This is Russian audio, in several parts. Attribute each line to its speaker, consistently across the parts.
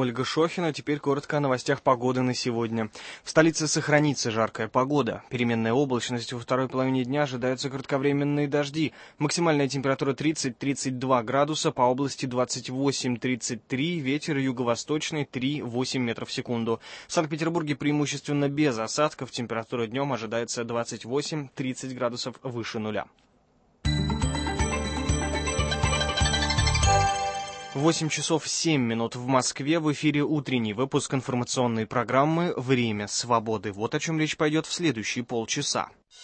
Speaker 1: Ольга Шохина. Теперь коротко о новостях погоды на сегодня. В столице сохранится жаркая погода. Переменная облачность, во второй половине дня ожидаются кратковременные дожди. Максимальная температура 30-32 градуса, по области 28-33, ветер юго-восточный 3-8 метров в секунду. В Санкт-Петербурге преимущественно без осадков, температура днем ожидается 28-30 градусов выше нуля. 8 часов 7 минут в Москве. В эфире утренний выпуск информационной программы «Время свободы». Вот о чем речь пойдет в следующие полчаса.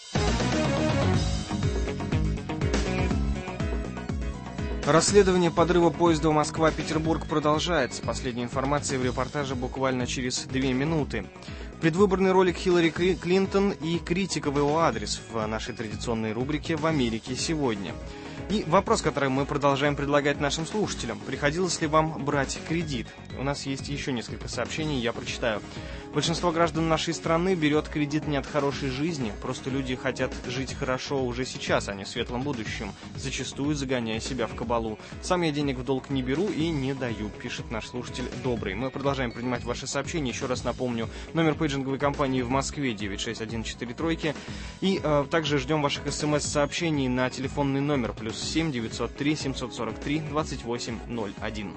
Speaker 1: Расследование подрыва поезда Москва-Петербург продолжается. Последняя информация в репортаже буквально через 2 минуты. Предвыборный ролик Хиллари Клинтон и критика в его адрес в нашей традиционной рубрике «В Америке сегодня». И вопрос, который мы продолжаем предлагать нашим слушателям. Приходилось ли вам брать кредит? У нас есть еще несколько сообщений, я прочитаю. Большинство граждан нашей страны берет кредит не от хорошей жизни. Просто люди хотят жить хорошо уже сейчас, а не в светлом будущем, зачастую загоняя себя в кабалу. Сам я денег в долг не беру и не даю, пишет наш слушатель Добрый. Мы продолжаем принимать ваши сообщения. Еще раз напомню, номер пейджинговой компании в Москве 96143. И также ждем ваших смс-сообщений на телефонный номер +7 903 743 2801.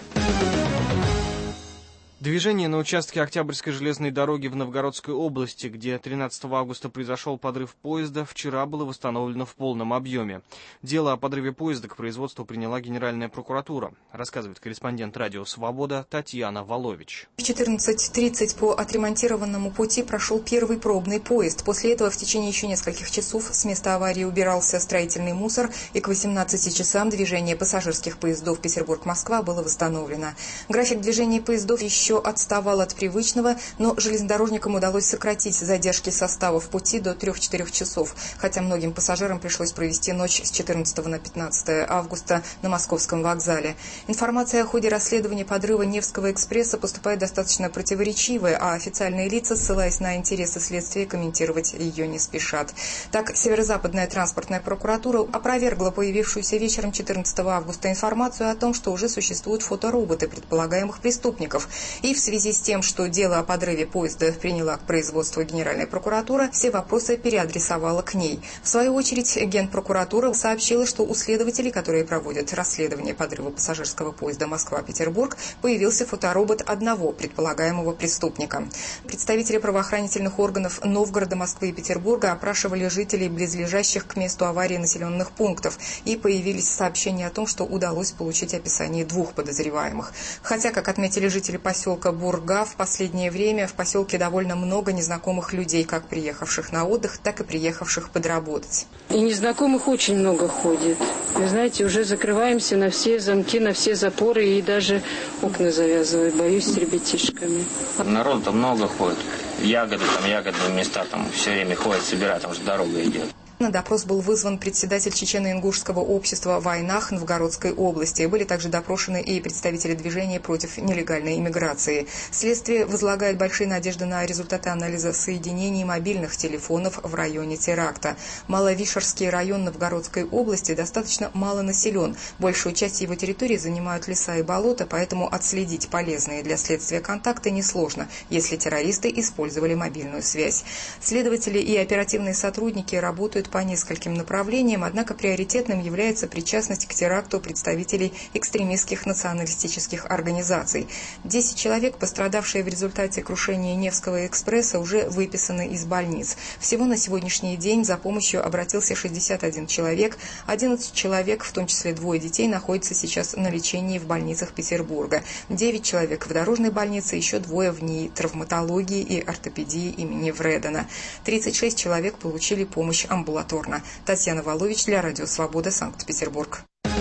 Speaker 1: Движение на участке Октябрьской железной дороги в Новгородской области, где 13 августа произошел подрыв поезда, вчера было восстановлено в полном объеме. Дело о подрыве поезда к производству приняла Генеральная прокуратура, рассказывает корреспондент радио «Свобода» Татьяна Волович.
Speaker 2: В 14:30 по отремонтированному пути прошел первый пробный поезд. После этого в течение еще нескольких часов с места аварии убирался строительный мусор, и к 18 часам движение пассажирских поездов Петербург-Москва было восстановлено. График движения поездов еще отставал от привычного, но железнодорожникам удалось сократить задержки состава в пути до 3-4 часов, хотя многим пассажирам пришлось провести ночь с 14 на 15 августа на Московском вокзале. Информация о ходе расследования подрыва Невского экспресса поступает достаточно противоречивая, а официальные лица, ссылаясь на интересы следствия, комментировать ее не спешат. Так, Северо-Западная транспортная прокуратура опровергла появившуюся вечером 14 августа информацию о том, что уже существуют фотороботы предполагаемых преступников. И в связи с тем, что дело о подрыве поезда приняла к производству Генеральная прокуратура, все вопросы переадресовала к ней. В свою очередь, Генпрокуратура сообщила, что у следователей, которые проводят расследование подрыва пассажирского поезда Москва-Петербург, появился фоторобот одного предполагаемого преступника. Представители правоохранительных органов Новгорода, Москвы и Петербурга опрашивали жителей близлежащих к месту аварии населенных пунктов, и появились сообщения о том, что удалось получить описание 2 подозреваемых. Хотя, как отметили жители поселка Бурга, в последнее время в поселке довольно много незнакомых людей, как приехавших на отдых, так и приехавших подработать.
Speaker 3: И незнакомых очень много ходит. Вы знаете, уже закрываемся на все замки, на все запоры и даже окна завязываю. Боюсь с ребятишками.
Speaker 4: Народу-то много ходит. Ягодные места там все время ходят, собирают, там же дорога идет.
Speaker 2: На допрос был вызван председатель Чечено-ингушского общества в Айнах Новгородской области. Были также допрошены и представители движения против нелегальной иммиграции. Следствие возлагает большие надежды на результаты анализа соединений мобильных телефонов в районе теракта. Маловишерский район Новгородской области достаточно мало населен. Большую часть его территории занимают леса и болота, поэтому отследить полезные для следствия контакты несложно, если террористы использовали мобильную связь. Следователи и оперативные сотрудники работают по нескольким направлениям, однако приоритетным является причастность к теракту представителей экстремистских националистических организаций. 10 человек, пострадавшие в результате крушения Невского экспресса, уже выписаны из больниц. Всего на сегодняшний день за помощью обратился 61 человек, 11 человек, в том числе 2 детей, находятся сейчас на лечении в больницах Петербурга. 9 человек в дорожной больнице, еще 2 в НИИ травматологии и ортопедии имени Вредена. 36 человек получили помощь амбулаторно. Татьяна Волович для Радио Свобода, Санкт-Петербург.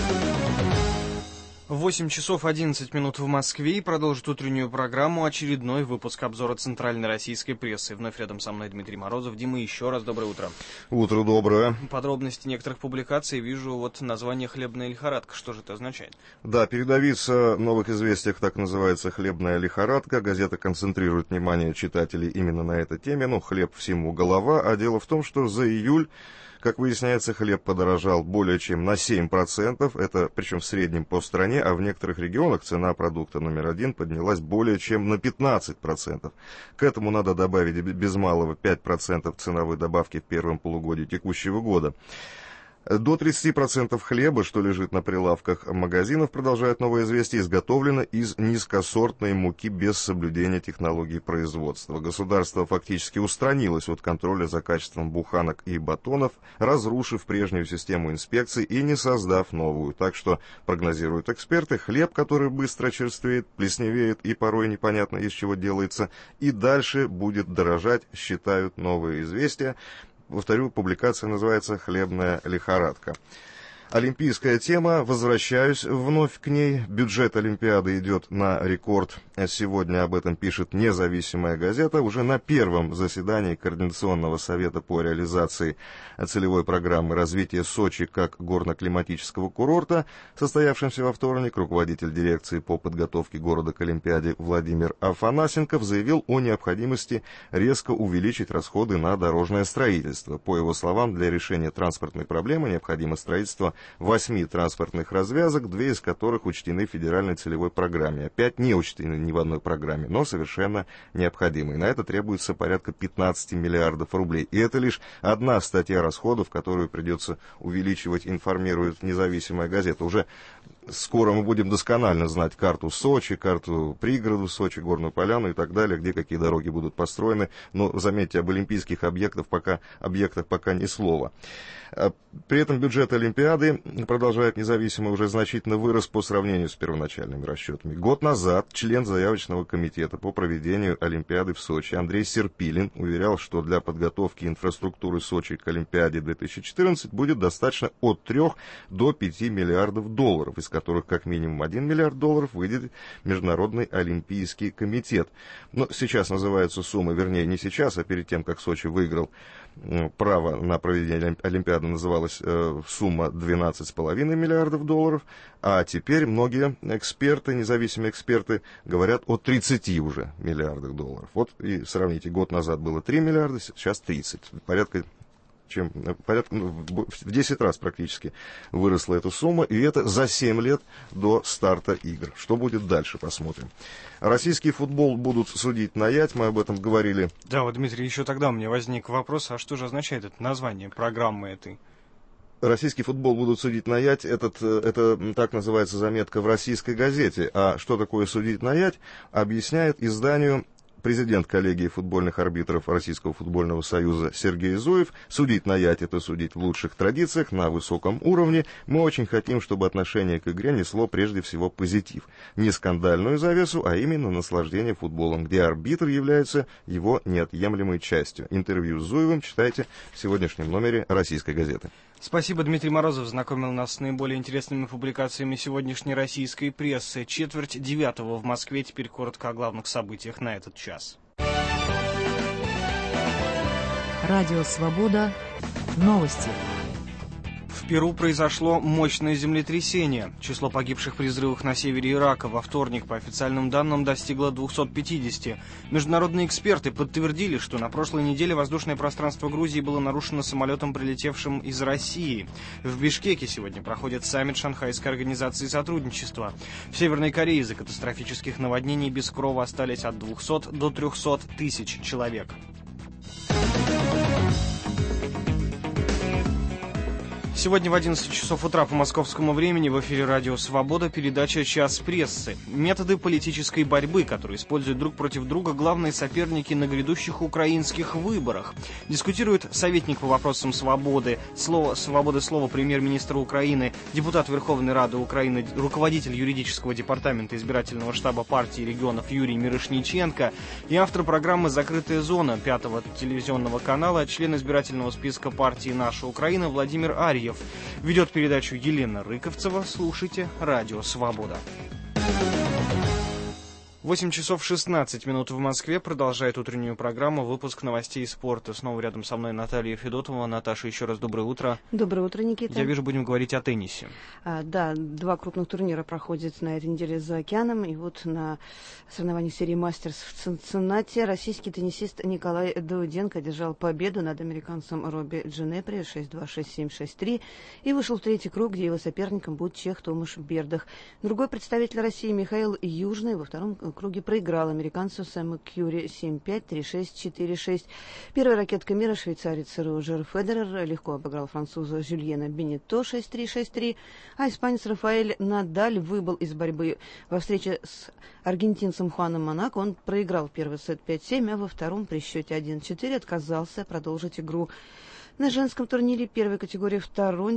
Speaker 1: 8 часов 11 минут в Москве, и продолжит утреннюю программу очередной выпуск обзора центральной российской прессы. Вновь рядом со мной Дмитрий Морозов. Дима, еще раз доброе утро.
Speaker 5: Утро доброе.
Speaker 1: Подробности некоторых публикаций вижу, вот название «Хлебная лихорадка». Что же это означает?
Speaker 5: Да, передовица «Новых известиях» так называется «Хлебная лихорадка». Газета концентрирует внимание читателей именно на этой теме. Ну, хлеб всему голова. А дело в том, что за июль Как выясняется, хлеб подорожал более чем на 7%, это причем в среднем по стране, а в некоторых регионах цена продукта номер один поднялась более чем на 15%. К этому надо добавить без малого 5% ценовой добавки в первом полугодии текущего года. До 30% хлеба, что лежит на прилавках магазинов, продолжает «Новое известие», изготовлено из низкосортной муки без соблюдения технологий производства. Государство фактически устранилось от контроля за качеством буханок и батонов, разрушив прежнюю систему инспекций и не создав новую. Так что, прогнозируют эксперты, хлеб, который быстро черствеет, плесневеет и порой непонятно из чего делается, и дальше будет дорожать, считают «Новое известие». Повторю, публикация называется «Хлебная лихорадка». Олимпийская тема, возвращаюсь вновь к ней. Бюджет Олимпиады идет на рекорд. Сегодня об этом пишет независимая газета. Уже на первом заседании Координационного совета по реализации целевой программы развития Сочи как горно-климатического курорта, состоявшемся во вторник, руководитель дирекции по подготовке города к Олимпиаде Владимир Афанасенков заявил о необходимости резко увеличить расходы на дорожное строительство. По его словам, для решения транспортной проблемы необходимо строительство 8 транспортных развязок, 2 из которых учтены в федеральной целевой программе, а 5 не учтены ни в одной программе, но совершенно необходимы. И на это требуется порядка 15 миллиардов рублей. И это лишь одна статья расходов, которую придется увеличивать, информирует независимая газета. Уже скоро мы будем досконально знать карту Сочи, карту пригородов Сочи, Горную Поляну и так далее, где какие дороги будут построены. Но заметьте, об олимпийских объектах пока ни слова. При этом бюджет Олимпиады, продолжает независимо, уже значительно вырос по сравнению с первоначальными расчетами. Год назад член заявочного комитета по проведению Олимпиады в Сочи Андрей Серпилин уверял, что для подготовки инфраструктуры Сочи к Олимпиаде 2014 будет достаточно от 3 до 5 миллиардов долларов, из которых как минимум 1 миллиард долларов выйдет Международный Олимпийский комитет. Но сейчас называются суммы, вернее не сейчас, а перед тем, как Сочи выиграл право на проведение Олимпиады, называлась сумма 12,5 миллиардов долларов, а теперь многие эксперты, независимые эксперты, говорят о 30 уже миллиардах долларов. Вот и сравните, год назад было 3 миллиарда, сейчас 30, порядка в 10 раз практически выросла эта сумма, и это за 7 лет до старта игр. Что будет дальше, посмотрим. Российский футбол будут судить на ять, мы об этом говорили.
Speaker 1: Да, вот, Дмитрий, еще тогда у меня возник вопрос, а что же означает это название программы этой?
Speaker 5: Российский футбол будут судить на ять, это так называется заметка в российской газете. А что такое судить на ять, объясняет изданию президент коллегии футбольных арбитров Российского футбольного союза Сергей Зуев. Судить на ять — это судить в лучших традициях, на высоком уровне. Мы очень хотим, чтобы отношение к игре несло прежде всего позитив. Не скандальную завесу, а именно наслаждение футболом, где арбитр является его неотъемлемой частью. Интервью с Зуевым читайте в сегодняшнем номере «Российской газеты».
Speaker 1: Спасибо, Дмитрий Морозов знакомил нас с наиболее интересными публикациями сегодняшней российской прессы. 8:45 в Москве. Теперь коротко о главных событиях на этот час.
Speaker 6: Радио «Свобода». Новости.
Speaker 1: В Перу произошло мощное землетрясение. Число погибших при взрывах на севере Ирака во вторник, по официальным данным, достигло 250. Международные эксперты подтвердили, что на прошлой неделе воздушное пространство Грузии было нарушено самолетом, прилетевшим из России. В Бишкеке сегодня проходит саммит Шанхайской организации сотрудничества. В Северной Корее из-за катастрофических наводнений без крова остались от 200 до 300 тысяч человек. Сегодня в 11 часов утра по московскому времени в эфире радио «Свобода» передача «Час прессы». Методы политической борьбы, которые используют друг против друга главные соперники на грядущих украинских выборах. Дискутирует советник по вопросам свободы слова премьер-министра Украины, депутат Верховной Рады Украины, руководитель юридического департамента избирательного штаба партии регионов Юрий Мирошниченко и автор программы «Закрытая зона» 5-го телевизионного канала, член избирательного списка партии «Наша Украина» Владимир Арьев. Ведет передачу Елена Рыковцева. Слушайте радио «Свобода». 8 часов 16 минут в Москве. Продолжает утреннюю программу выпуск новостей спорта. Снова рядом со мной Наталья Федотова. Наташа, еще раз доброе утро.
Speaker 7: Доброе утро, Никита.
Speaker 1: Я вижу, будем говорить о теннисе.
Speaker 7: Да, 2 крупных турнира проходят на этой неделе за океаном. И вот на соревнованиях серии «Мастерс» в Цинциннати российский теннисист Николай Давыденко одержал победу над американцем Робби Джинепри 6-2, 6-7, 6-3 и вышел в третий круг, где его соперником будет чех Томаш Бердах. Другой представитель России Михаил Южный во втором круге проиграл американцу Сэму Кьюри 7-5, 3-6, 4-6. Первая ракетка мира, швейцарец Роджер Федерер, легко обыграл француза Жюльена Бенито 6-3, 6-3, а испанец Рафаэль Надаль выбыл из борьбы. Во встрече с аргентинцем Хуаном Монако он проиграл первый сет 5-7, а во втором при счете 1-4 отказался продолжить игру. На женском турнире первой категории в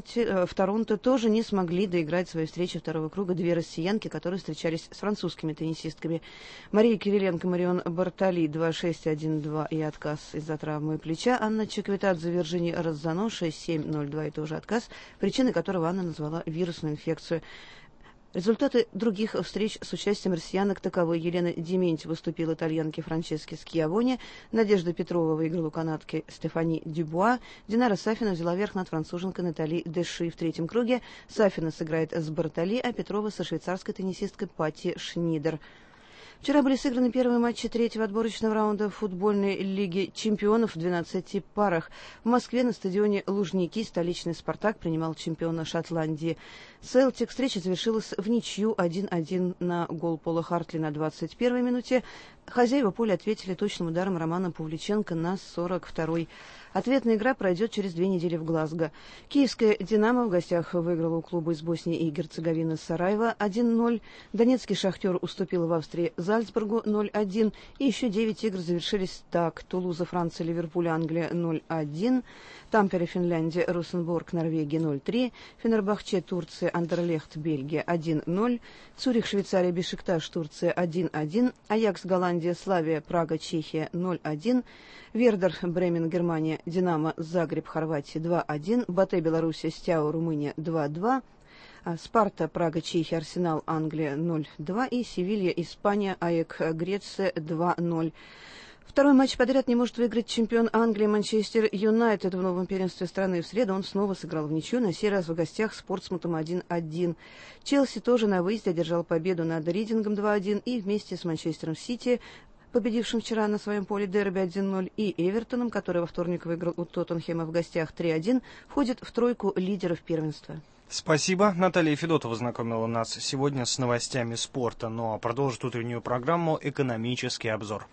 Speaker 7: Торонто тоже не смогли доиграть свои встречи второго круга две россиянки, которые встречались с французскими теннисистками. Мария Кириленко, Марион Бартоли 2-6, 1-2 и отказ из-за травмы плеча. Анна Чеквитадзе, Вирджиния Розано 6-7, 0-2 и тоже отказ, причиной которого Анна назвала вирусную инфекцию. Результаты других встреч с участием россиянок таковы. Елена Дементьева уступила итальянке Франческе Скиавоне, Надежда Петрова выиграла у канадки Стефани Дюбуа, Динара Сафина взяла верх над француженкой Натали Деши в третьем круге. Сафина сыграет с Бартоли, а Петрова со швейцарской теннисисткой Пати Шнидер. Вчера были сыграны первые матчи третьего отборочного раунда футбольной лиги чемпионов в 12 парах. В Москве на стадионе Лужники столичный «Спартак» принимал чемпиона Шотландии «Селтик». Встреча завершилась в ничью 1-1 на гол Пола Хартли на 21-й минуте. Хозяева поля ответили точным ударом Романа Павличенко на 42-й. Ответная игра пройдет через 2 недели в Глазго. Киевская «Динамо» в гостях выиграла у клуба из Боснии и Герцеговины Сараево 1-0. Донецкий «Шахтер» уступил в Австрии Зальцбургу 0-1. И еще 9 игр завершились так. Тулуза, Франция, Ливерпуль, Англия 0-1. Тампере, Финляндия, Росенбург, Норвегия 0-3. Фенербахче, Турция, Андерлехт, Бельгия 1-0. Цюрих, Швейцария, Бешикташ, Турция 1-1. Аякс, Голландия, Славия, Прага, Чехия 0-1. Вердер, Бремен, Германия, Динамо, Загреб, Хорватия 2-1. Батэ, Белоруссия, Стяу, Румыния 2-2. Спарта, Прага, Чехия, Арсенал, Англия 0-2. И Севилья, Испания, АЭК, Греция 2-0. Второй матч подряд не может выиграть чемпион Англии Манчестер Юнайтед в новом первенстве страны. В среду он снова сыграл в ничью, на сей раз в гостях с Портсмутом 1-1. Челси тоже на выезде одержал победу над Ридингом 2-1 и вместе с Манчестером Сити, победившим вчера на своем поле дерби 1-0, и Эвертоном, который во вторник выиграл у Тоттенхэма в гостях 3-1, входит в тройку лидеров первенства.
Speaker 1: Спасибо. Наталья Федотова знакомила нас сегодня с новостями спорта. Ну а продолжит утреннюю программу «Экономический обзор».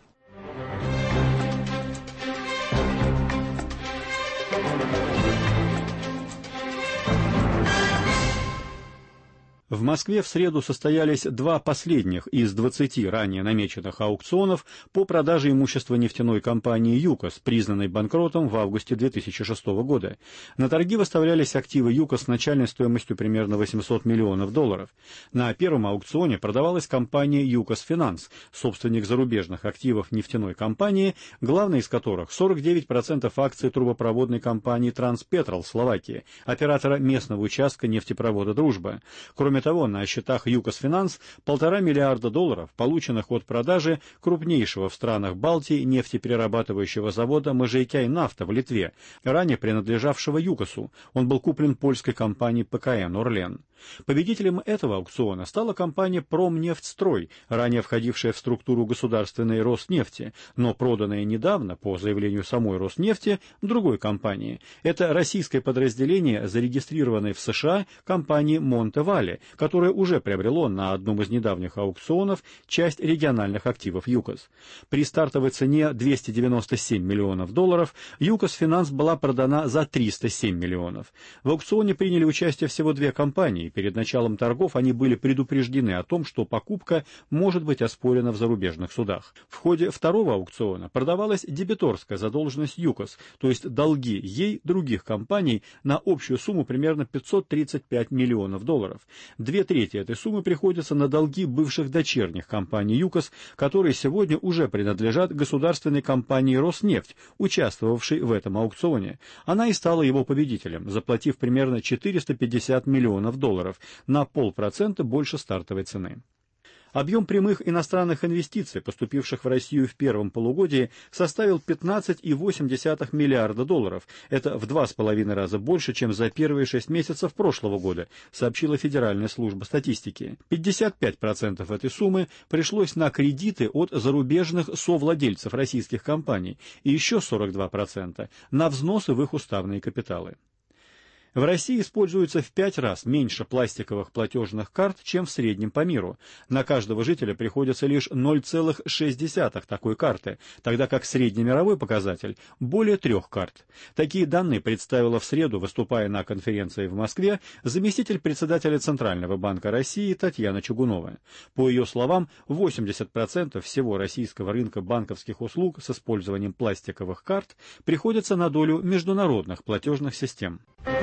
Speaker 8: В Москве в среду состоялись 2 последних из 20 ранее намеченных аукционов по продаже имущества нефтяной компании «ЮКОС», признанной банкротом в августе 2006 года. На торги выставлялись активы «ЮКОС» с начальной стоимостью примерно $800 миллионов. На первом аукционе продавалась компания «ЮКОС Финанс», собственник зарубежных активов нефтяной компании, главной из которых 49% акций трубопроводной компании «Транспетрол» Словакии, оператора местного участка нефтепровода «Дружба». Кроме того, на счетах ЮКОС Финанс $1,5 миллиарда, полученных от продажи крупнейшего в странах Балтии нефтеперерабатывающего завода Можайкяй-Нафта в Литве, ранее принадлежавшего ЮКОСу. Он был куплен польской компанией ПКН «Орлен». Победителем этого аукциона стала компания «Промнефтьстрой», ранее входившая в структуру государственной Роснефти, но проданная недавно, по заявлению самой Роснефти, другой компании. Это российское подразделение, зарегистрированной в США компании «Монте-Вале», которое уже приобрело на одном из недавних аукционов часть региональных активов ЮКОС. При стартовой цене $297 миллионов ЮКОС Финанс была продана за $307 миллионов. В аукционе приняли участие всего 2 компании. Перед началом торгов они были предупреждены о том, что покупка может быть оспорена в зарубежных судах. В ходе второго аукциона продавалась дебиторская задолженность ЮКОС, то есть долги ей других компаний на общую сумму примерно $535 миллионов. 2/3 этой суммы приходятся на долги бывших дочерних компаний ЮКОС, которые сегодня уже принадлежат государственной компании «Роснефть», участвовавшей в этом аукционе. Она и стала его победителем, заплатив примерно $450 миллионов, на 0,5% больше стартовой цены. Объем прямых иностранных инвестиций, поступивших в Россию в первом полугодии, составил 15,8 миллиарда долларов. Это в 2,5 раза больше, чем за первые 6 месяцев прошлого года, сообщила Федеральная служба статистики. 55% этой суммы пришлось на кредиты от зарубежных совладельцев российских компаний и еще 42% на взносы в их уставные капиталы. В России используется в 5 раз меньше пластиковых платежных карт, чем в среднем по миру. На каждого жителя приходится лишь 0,6 такой карты, тогда как среднемировой показатель – более 3 карт. Такие данные представила в среду, выступая на конференции в Москве, заместитель председателя Центрального банка России Татьяна Чугунова. По ее словам, 80% всего российского рынка банковских услуг с использованием пластиковых карт приходится на долю международных платежных систем.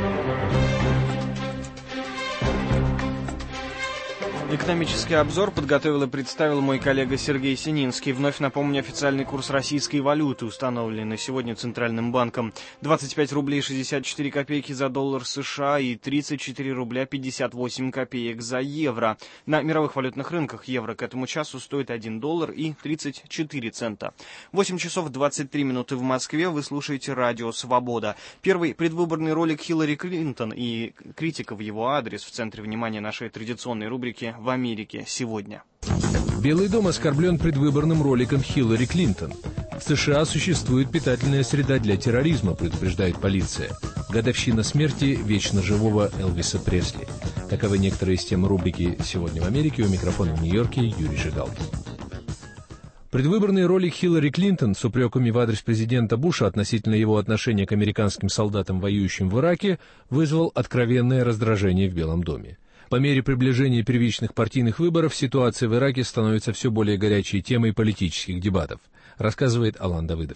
Speaker 1: Экономический обзор подготовил и представил мой коллега Сергей Сининский. Вновь напомню официальный курс российской валюты, установленный сегодня Центральным банком. 25 рублей 64 копейки за доллар США и 34 рубля 58 копеек за евро. На мировых валютных рынках евро к этому часу стоит 1 доллар и 34 цента. 8 часов 23 минуты в Москве. Вы слушаете радио «Свобода». Первый предвыборный ролик Хиллари Клинтон и критика в его адрес в центре внимания нашей традиционной рубрики «В Америке сегодня».
Speaker 9: Белый дом оскорблен предвыборным роликом Хиллари Клинтон. В США существует питательная среда для терроризма, предупреждает полиция. Годовщина смерти вечно живого Элвиса Пресли. Таковы некоторые из тем рубрики «Сегодня в Америке». У микрофона в Нью-Йорке Юрий Жигал. Предвыборный ролик Хиллари Клинтон с упреками в адрес президента Буша относительно его отношения к американским солдатам, воюющим в Ираке, вызвал откровенное раздражение в Белом доме. По мере приближения первичных партийных выборов ситуация в Ираке становится все более горячей темой политических дебатов, рассказывает Алан Давыдов.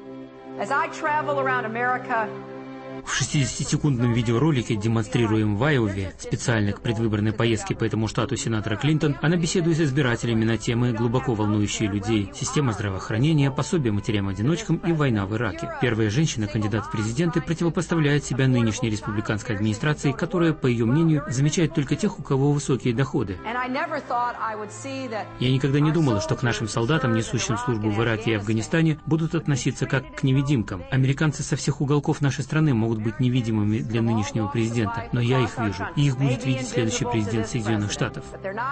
Speaker 10: В 60-секундном видеоролике, демонстрируемом в Айове, специально к предвыборной поездке по этому штату сенатора Клинтон, она беседует с избирателями на темы, глубоко волнующие людей: система здравоохранения, пособие матерям-одиночкам и война в Ираке. Первая женщина-кандидат в президенты противопоставляет себя нынешней республиканской администрации, которая, по ее мнению, замечает только тех, у кого высокие доходы. Я никогда не думала, что к нашим солдатам, несущим службу в Ираке и Афганистане, будут относиться как к невидимкам. Американцы со всех уголков нашей страны могут быть невидимыми для нынешнего президента, но я их вижу, и их будет видеть следующий президент Соединенных Штатов.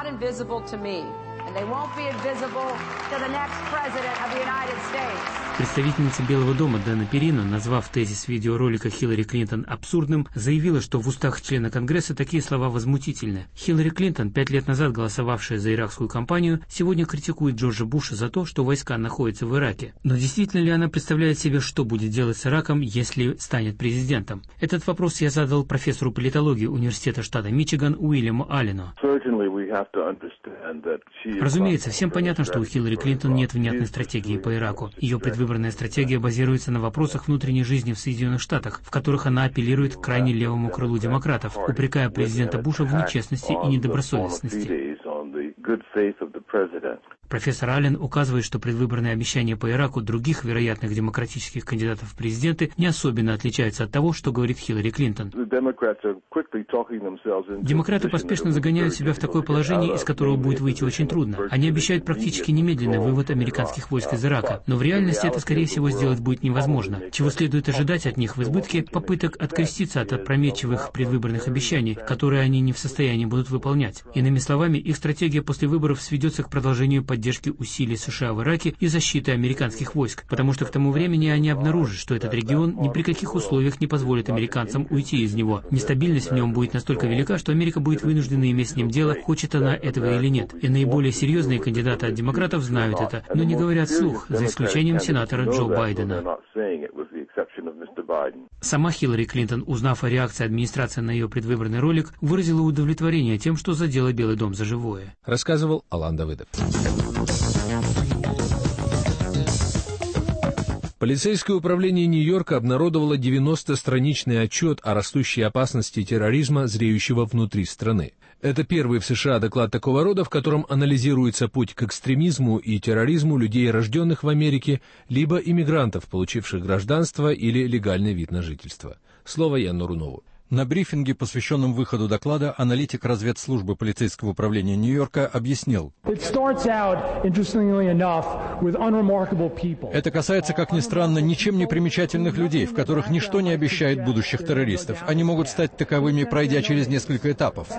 Speaker 10: Представительница Белого дома Дана Перино, назвав тезис видеоролика Хиллари Клинтон абсурдным, заявила, что в устах члена Конгресса такие слова возмутительны. Хиллари Клинтон, 5 лет назад голосовавшая за иракскую кампанию, сегодня критикует Джорджа Буша за то, что войска находятся в Ираке. Но действительно ли она представляет себе, что будет делать с Ираком, если станет президентом? Этот вопрос я задал профессору политологии Университета штата Мичиган Уильяму Аллену. Разумеется, всем понятно, что у Хиллари Клинтон нет внятной стратегии по Ираку. Ее предвыборная стратегия базируется на вопросах внутренней жизни в Соединенных Штатах, в которых она апеллирует к крайне левому крылу демократов, упрекая президента Буша в нечестности и недобросовестности. Профессор Аллен указывает, что предвыборные обещания по Ираку других вероятных демократических кандидатов в президенты не особенно отличаются от того, что говорит Хиллари Клинтон. Демократы поспешно загоняют себя в такое положение, из которого будет выйти очень трудно. Они обещают практически немедленный вывод американских войск из Ирака, но в реальности это, скорее всего, сделать будет невозможно. Чего следует ожидать от них в избытке — попыток откреститься от опрометчивых предвыборных обещаний, которые они не в состоянии будут выполнять. Иными словами, их стратегия после выборов сведется к продолжению поддержки усилий США в Ираке и защиты американских войск, потому что к тому времени они обнаружат, что этот регион ни при каких условиях не позволит американцам уйти из него. Нестабильность в нем будет настолько велика, что Америка будет вынуждена иметь с ним дело, хочет она этого или нет. И наиболее серьезные кандидаты от демократов знают это, но не говорят вслух, за исключением сенатора Джо Байдена. Сама Хиллари Клинтон, узнав о реакции администрации на ее предвыборный ролик, выразила удовлетворение тем, что задела Белый дом за живое.
Speaker 9: Рассказывал Алан Давыдов. Полицейское управление Нью-Йорка обнародовало 90-страничный отчет о растущей опасности терроризма, зреющего внутри страны. Это первый в США доклад такого рода, в котором анализируется путь к экстремизму и терроризму людей, рожденных в Америке, либо иммигрантов, получивших гражданство или легальный вид на жительство. Слово Яну Рунову.
Speaker 11: На брифинге, посвященном выходу доклада, аналитик разведслужбы полицейского управления Нью-Йорка объяснил. Это касается, как ни странно, ничем не примечательных людей, в которых ничто не обещает будущих террористов. Они могут стать таковыми, пройдя через несколько этапов.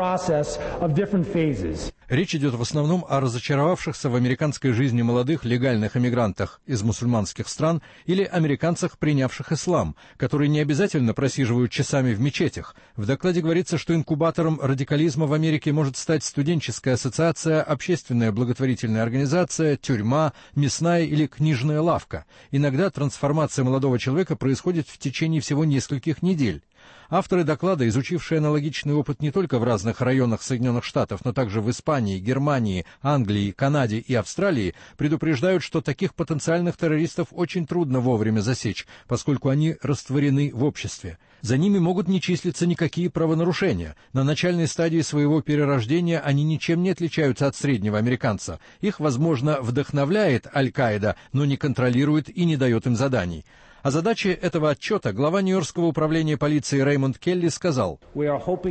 Speaker 11: Речь идет в основном о разочаровавшихся в американской жизни молодых легальных эмигрантах из мусульманских стран или американцах, принявших ислам, которые не обязательно просиживают часами в мечетях. В докладе говорится, что инкубатором радикализма в Америке может стать студенческая ассоциация, общественная благотворительная организация, тюрьма, мясная или книжная лавка. Иногда трансформация молодого человека происходит в течение всего нескольких недель. Авторы доклада, изучившие аналогичный опыт не только в разных районах Соединенных Штатов, но также в Испании, Германии, Англии, Канаде и Австралии, предупреждают, что таких потенциальных террористов очень трудно вовремя засечь, поскольку они растворены в обществе. За ними могут не числиться никакие правонарушения. На начальной стадии своего перерождения они ничем не отличаются от среднего американца. Их, возможно, вдохновляет Аль-Каида, но не контролирует и не дает им заданий. О задаче этого отчета глава Нью-Йоркского управления полиции Рэймонд Келли сказал: «Мы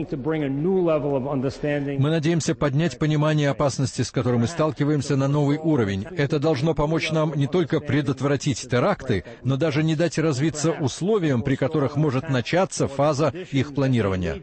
Speaker 11: надеемся поднять понимание опасности, с которой мы сталкиваемся, на новый уровень. Это должно помочь нам не только предотвратить теракты, но даже не дать развиться условиям, при которых может начаться фаза их планирования».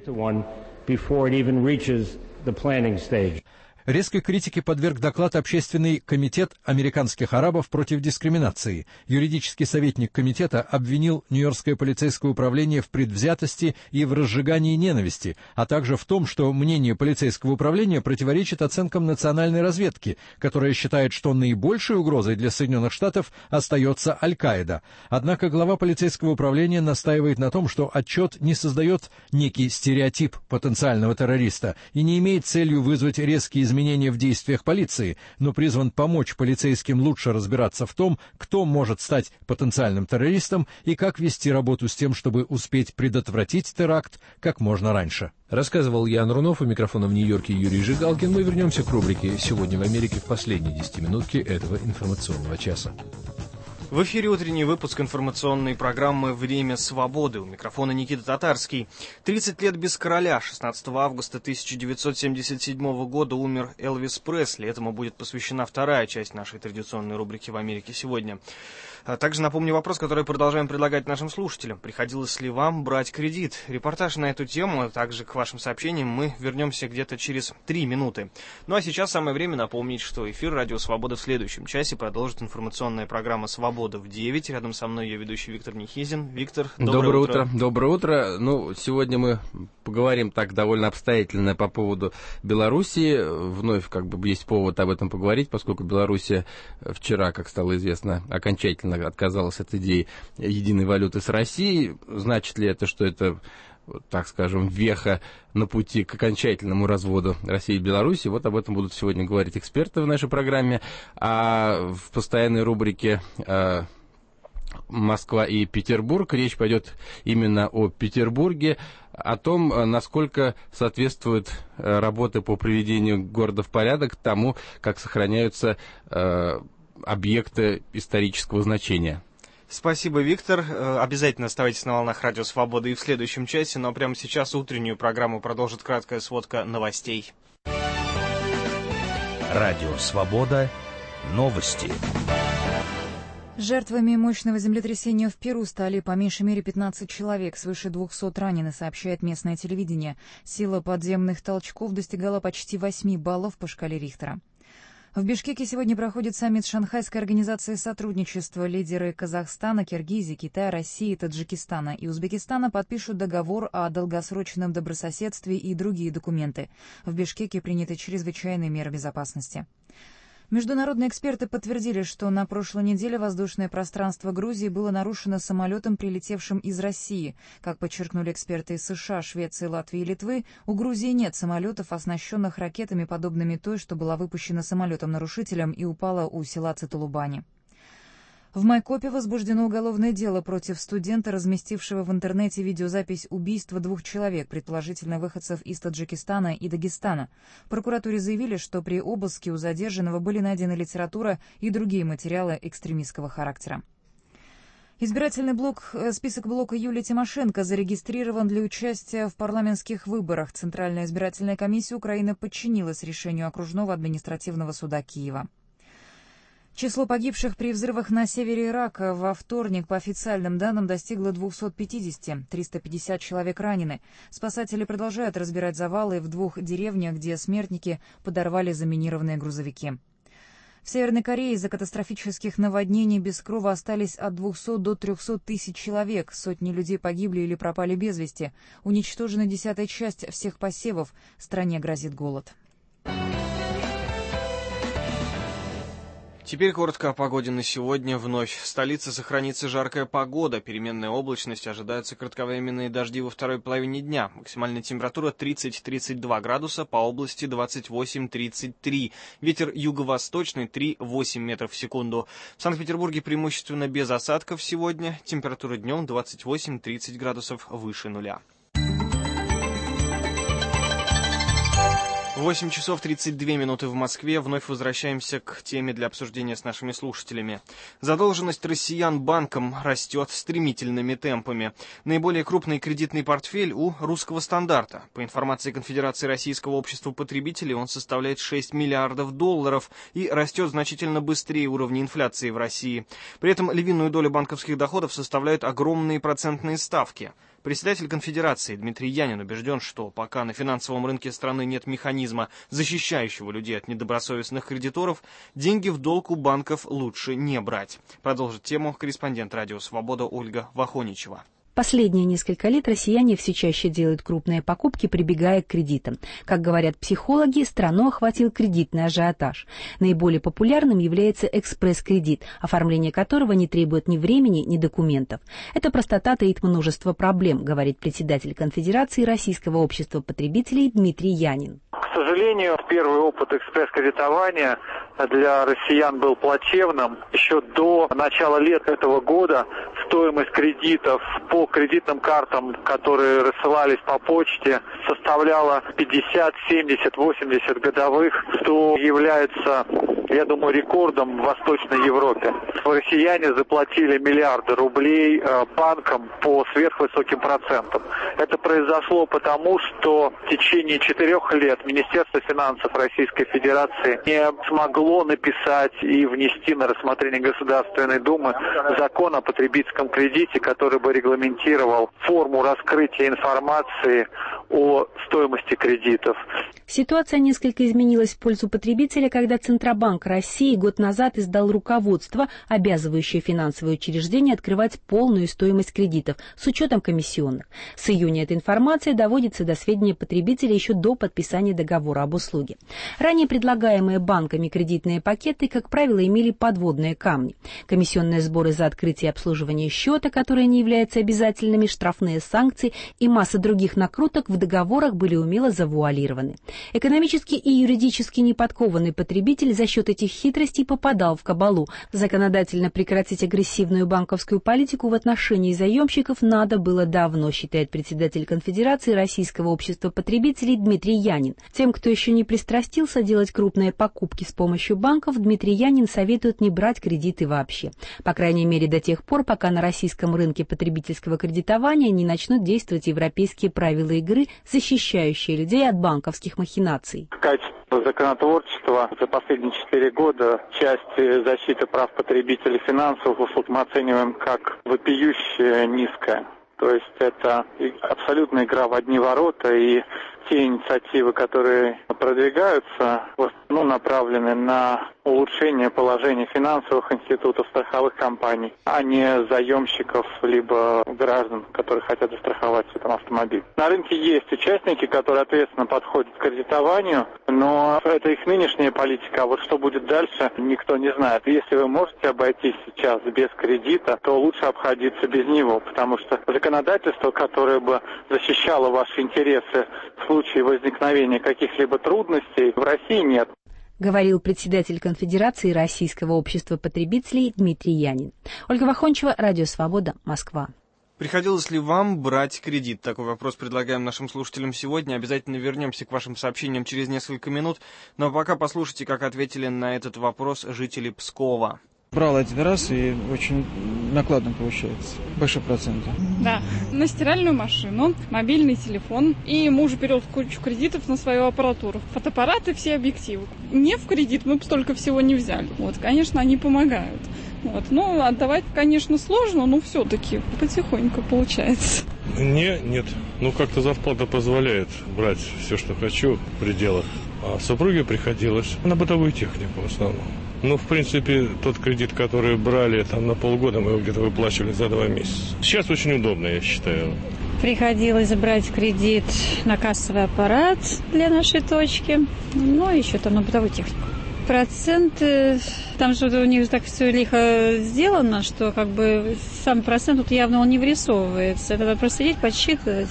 Speaker 11: Резкой критике подверг доклад Общественный комитет американских арабов против дискриминации. Юридический советник комитета обвинил Нью-Йоркское полицейское управление в предвзятости и в разжигании ненависти, а также в том, что мнение полицейского управления противоречит оценкам национальной разведки, которая считает, что наибольшей угрозой для Соединенных Штатов остается Аль-Каида. Однако глава полицейского управления настаивает на том, что отчет не создает некий стереотип потенциального террориста и не имеет целью вызвать резкие изменения в действиях полиции, но призван помочь полицейским лучше разбираться в том, кто может стать потенциальным террористом и как вести работу с тем, чтобы успеть предотвратить теракт как можно раньше.
Speaker 9: Рассказывал Ян Рунов, у микрофона в Нью-Йорке Юрий Жигалкин. Мы вернемся к рубрике «Сегодня в Америке» в последней 10-минутке этого информационного часа.
Speaker 1: В эфире утренний выпуск информационной программы «Время свободы». У микрофона Никита Татарский. 30 лет без короля. 16 августа 1977 года умер Элвис Пресли. Этому будет посвящена вторая часть нашей традиционной рубрики «В Америке сегодня». Также напомню вопрос, который продолжаем предлагать нашим слушателям. Приходилось ли вам брать кредит? Репортаж на эту тему, а также к вашим сообщениям мы вернемся где-то через 3 минуты. Ну а сейчас самое время напомнить, что эфир «Радио Свобода» в следующем часе продолжит информационная программа «Свобода» в 9. Рядом со мной ее ведущий Виктор Нехизин. Виктор, доброе утро.
Speaker 12: Доброе утро. Ну, сегодня мы поговорим так довольно обстоятельно по поводу Белоруссии. Вновь есть повод об этом поговорить, поскольку Белоруссия вчера, как стало известно, окончательно отказалась от идеи единой валюты с Россией. Значит ли это, что это, так скажем, веха на пути к окончательному разводу России и Беларуси? Вот об этом будут сегодня говорить эксперты в нашей программе. А в постоянной рубрике «Москва и Петербург» речь пойдет именно о Петербурге, о том, насколько соответствует работа по приведению города в порядок тому, как сохраняются объекты исторического значения.
Speaker 1: Спасибо, Виктор. Обязательно оставайтесь на волнах Радио Свободы и в следующем часе, но прямо сейчас утреннюю программу продолжит краткая сводка новостей.
Speaker 13: Радио Свобода. Новости.
Speaker 2: Жертвами мощного землетрясения в Перу стали по меньшей мере 15 человек, свыше 200 ранены, сообщает местное телевидение. Сила подземных толчков достигала почти 8 баллов по шкале Рихтера. В Бишкеке сегодня проходит саммит Шанхайской организации сотрудничества. Лидеры Казахстана, Киргизии, Китая, России, Таджикистана и Узбекистана подпишут договор о долгосрочном добрососедстве и другие документы. В Бишкеке приняты чрезвычайные меры безопасности. Международные эксперты подтвердили, что на прошлой неделе воздушное пространство Грузии было нарушено самолетом, прилетевшим из России. Как подчеркнули эксперты из США, Швеции, Латвии и Литвы, у Грузии нет самолетов, оснащенных ракетами, подобными той, что была выпущена самолетом-нарушителем и упала у села Цитулубани. В Майкопе возбуждено уголовное дело против студента, разместившего в интернете видеозапись убийства 2 человек, предположительно выходцев из Таджикистана и Дагестана. В прокуратуре заявили, что при обыске у задержанного были найдены литература и другие материалы экстремистского характера.
Speaker 14: Избирательный список блока Юлии Тимошенко зарегистрирован для участия в парламентских выборах. Центральная избирательная комиссия Украины подчинилась решению окружного административного суда Киева. Число погибших при взрывах на севере Ирака во вторник, по официальным данным, достигло 250. 350 человек ранены. Спасатели продолжают разбирать завалы в 2 деревнях, где смертники подорвали заминированные грузовики. В Северной Корее из-за катастрофических наводнений без крова остались от 200 до 300 тысяч человек. Сотни людей погибли или пропали без вести. Уничтожена 10-я часть всех посевов. Стране грозит голод.
Speaker 1: Теперь коротко о погоде на сегодня. Вновь в столице сохранится жаркая погода. Переменная облачность, ожидаются кратковременные дожди во второй половине дня. Максимальная температура 30-32 градуса, по области 28-33. Ветер юго-восточный 3-8 метров в секунду. В Санкт-Петербурге преимущественно без осадков сегодня. Температура днем 28-30 градусов выше нуля. 8 часов 32 минуты в Москве. Вновь возвращаемся к теме для обсуждения с нашими слушателями. Задолженность россиян банкам растет стремительными темпами. Наиболее крупный кредитный портфель у русского стандарта. По информации Конфедерации Российского общества потребителей, он составляет 6 миллиардов долларов и растет значительно быстрее уровня инфляции в России. При этом львиную долю банковских доходов составляют огромные процентные ставки. Председатель Конфедерации Дмитрий Янин убежден, что пока на финансовом рынке страны нет механизма, защищающего людей от недобросовестных кредиторов, деньги в долг у банков лучше не брать. Продолжит тему корреспондент «Радио Свобода» Ольга Вахоничева.
Speaker 15: Последние несколько лет россияне все чаще делают крупные покупки, прибегая к кредитам. Как говорят психологи, страну охватил кредитный ажиотаж. Наиболее популярным является экспресс-кредит, оформление которого не требует ни времени, ни документов. Эта простота таит множество проблем, говорит председатель Конфедерации Российского общества потребителей Дмитрий Янин.
Speaker 16: К сожалению, первый опыт экспресс-кредитования для россиян был плачевным. Еще до начала лет этого года стоимость кредитов по кредитным картам, которые рассылались по почте, составляла 50, 70, 80 годовых, что является, я думаю, рекордом в Восточной Европе. Россияне заплатили миллиарды рублей банкам по сверхвысоким процентам. Это произошло потому, что в течение 4 лет Министерство финансов Российской Федерации не смогло написать и внести на рассмотрение Государственной Думы закон о потребительском кредите, который бы регламентировал форму раскрытия информации о стоимости кредитов.
Speaker 15: Ситуация несколько изменилась в пользу потребителя, когда Центробанк России год назад издал руководство, обязывающее финансовые учреждения открывать полную стоимость кредитов с учетом комиссионных. С июня эта информация доводится до сведения потребителя еще до подписания договора об услуге. Ранее предлагаемые банками кредитные пакеты, как правило, имели подводные камни. Комиссионные сборы за открытие и обслуживание счета, которые не являются обязательными, штрафные санкции и масса других накруток в договорах были умело завуалированы. Экономически и юридически неподкованный потребитель за счет этих хитростей попадал в кабалу. Законодательно прекратить агрессивную банковскую политику в отношении заемщиков надо было давно, считает председатель Конфедерации Российского общества потребителей Дмитрий Янин. Тем, кто еще не пристрастился делать крупные покупки с помощью банков, Дмитрий Янин советует не брать кредиты вообще. По крайней мере, до тех пор, пока на российском рынке потребительского кредитования не начнут действовать европейские правила игры, защищающие людей от банковских махинаций.
Speaker 16: Качество законотворчества за последние 4 года часть защиты прав потребителей финансовых услуг мы оцениваем как вопиюще низкая. То есть это абсолютная игра в одни ворота, и те инициативы, которые продвигаются, направлены на улучшение положения финансовых институтов, страховых компаний, а не заемщиков, либо граждан, которые хотят застраховать этот автомобиль. На рынке есть участники, которые ответственно подходят к кредитованию, но это их нынешняя политика, а вот что будет дальше, никто не знает. Если вы можете обойтись сейчас без кредита, то лучше обходиться без него, потому что законодательство, которое бы защищало ваши интересы в случае возникновения каких-либо трудностей, в России нет.
Speaker 15: Говорил председатель Конфедерации Российского общества потребителей Дмитрий Янин. Ольга Вахончева, Радио Свобода, Москва.
Speaker 1: Приходилось ли вам брать кредит? Такой вопрос предлагаем нашим слушателям сегодня. Обязательно вернемся к вашим сообщениям через несколько минут. Но пока послушайте, как ответили на этот вопрос жители Пскова.
Speaker 17: Брал один раз и очень накладно получается. Большой процент.
Speaker 18: Да, на стиральную машину, мобильный телефон. И мы уже берем кучу кредитов на свою аппаратуру. Фотоаппараты, все объективы. Не в кредит мы бы столько всего не взяли. Вот, конечно, они помогают. Вот. Ну, отдавать, конечно, сложно, но все-таки потихоньку получается.
Speaker 19: Нет. Ну, как-то зарплата позволяет брать все, что хочу в пределах. А супруге приходилось на бытовую технику в основном. Ну, в принципе, тот кредит, который брали там на полгода, мы его где-то выплачивали за 2 месяца. Сейчас очень удобно, я считаю.
Speaker 20: Приходилось брать кредит на кассовый аппарат для нашей точки, ну, еще там на бытовую технику. Проценты, там же у них так все лихо сделано, что как бы сам процент тут явно он не вырисовывается. Это надо просто сидеть, подсчитывать.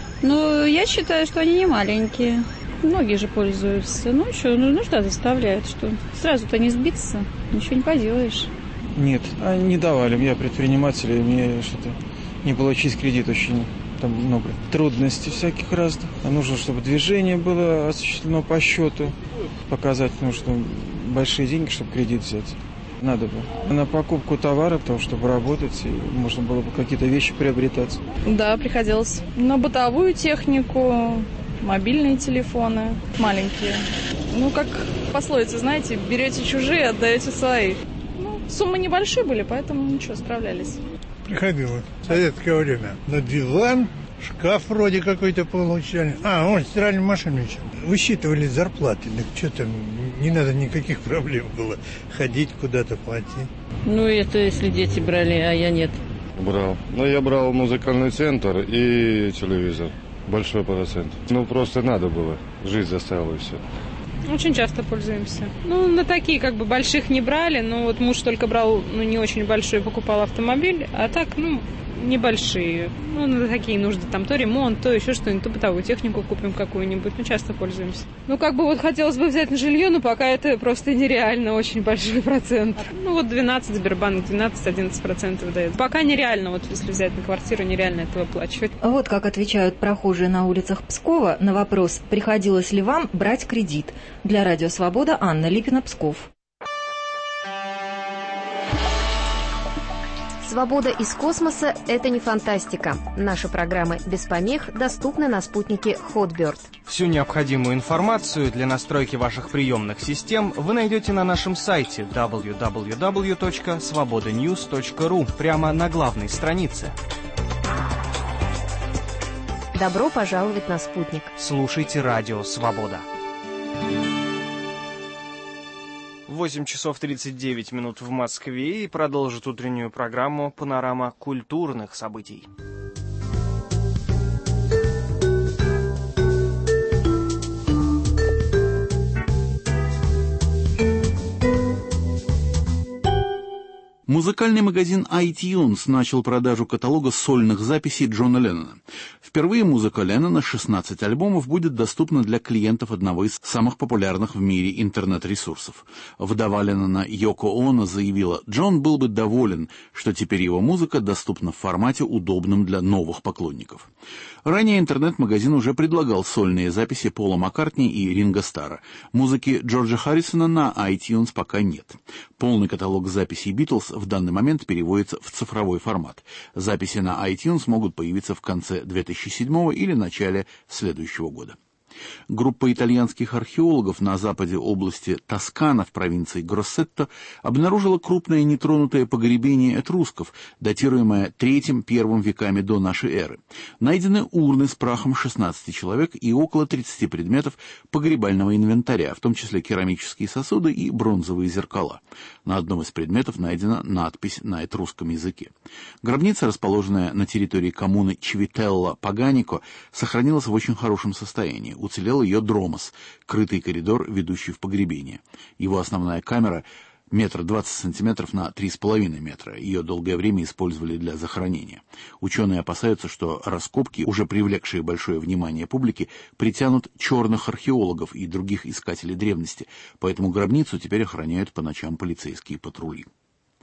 Speaker 20: Но я считаю, что они не маленькие. Многие же пользуются. Ну, еще нужда заставляет, что сразу-то не сбиться, ничего не поделаешь.
Speaker 17: Нет, они не давали. Я предприниматель, и мне что-то не получить кредит очень... Там много трудностей всяких разных. А нужно, чтобы движение было осуществлено по счету. Показать нужно большие деньги, чтобы кредит взять. Надо бы. На покупку товара, потому чтобы работать, и можно было бы какие-то вещи приобретать.
Speaker 18: Да, приходилось. На бытовую технику, мобильные телефоны, маленькие. Ну, как пословица, знаете, берете чужие, отдаете свои. Ну, суммы небольшие были, поэтому ничего, справлялись.
Speaker 21: Приходилось. В советское время. На диван, шкаф вроде какой-то получали. Он стиральную машину еще. Высчитывали зарплаты. Так что там, не надо никаких проблем было. Ходить куда-то, платить.
Speaker 3: Ну, это если дети брали, а я нет.
Speaker 19: Брал. Ну, я брал музыкальный центр и телевизор. Большой процент. Ну, просто надо было. Жизнь заставила и все.
Speaker 18: Очень часто пользуемся. Ну, на такие как бы больших не брали, но вот муж только брал, не очень большой, покупал автомобиль, а так, небольшие. Ну, на такие нужды, там, то ремонт, то еще что-нибудь, то бытовую технику купим какую-нибудь, часто пользуемся. Ну, как бы вот хотелось бы взять на жилье, но пока это просто нереально, очень большой процент. Ну, вот 12 Сбербанк, 12-11% дает. Пока нереально, вот если взять на квартиру, нереально это выплачивать.
Speaker 2: Вот как отвечают прохожие на улицах Пскова на вопрос, приходилось ли вам брать кредит. Для Радио Свобода Анна Липина, Псков.
Speaker 22: Свобода из космоса – это не фантастика. Наши программы без помех доступны на спутнике Hotbird.
Speaker 1: Всю необходимую информацию для настройки ваших приемных систем вы найдете на нашем сайте www.svobodanews.ru прямо на главной странице.
Speaker 22: Добро пожаловать на спутник.
Speaker 1: Слушайте Радио Свобода. 8 часов 39 минут в Москве, и продолжит утреннюю программу «Панорама культурных событий».
Speaker 23: Музыкальный магазин iTunes начал продажу каталога сольных записей Джона Леннона. Впервые музыка Леннона, 16 альбомов, будет доступна для клиентов одного из самых популярных в мире интернет-ресурсов. Вдова Леннона Йоко Оно заявила, Джон был бы доволен, что теперь его музыка доступна в формате, удобном для новых поклонников. Ранее интернет-магазин уже предлагал сольные записи Пола Маккартни и Ринго Старра. Музыки Джорджа Харрисона на iTunes пока нет. Полный каталог записей Битлз в данный момент переводится в цифровой формат. Записи на iTunes могут появиться в конце 2007 или начале следующего года. Группа итальянских археологов на западе области Тоскана в провинции Гроссетто обнаружила крупное нетронутое погребение этрусков, датируемое III-I веками до нашей эры. Найдены урны с прахом 16 человек и около 30 предметов погребального инвентаря, в том числе керамические сосуды и бронзовые зеркала. На одном из предметов найдена надпись на этрусском языке. Гробница, расположенная на территории коммуны Чивителло-Паганико, сохранилась в очень хорошем состоянии. Уцелел ее дромос, крытый коридор, ведущий в погребение. Его основная камера 1,20 см на 3,5 метра. Ее долгое время использовали для захоронения. Ученые опасаются, что раскопки, уже привлекшие большое внимание публики, притянут черных археологов и других искателей древности, поэтому гробницу теперь охраняют по ночам полицейские патрули.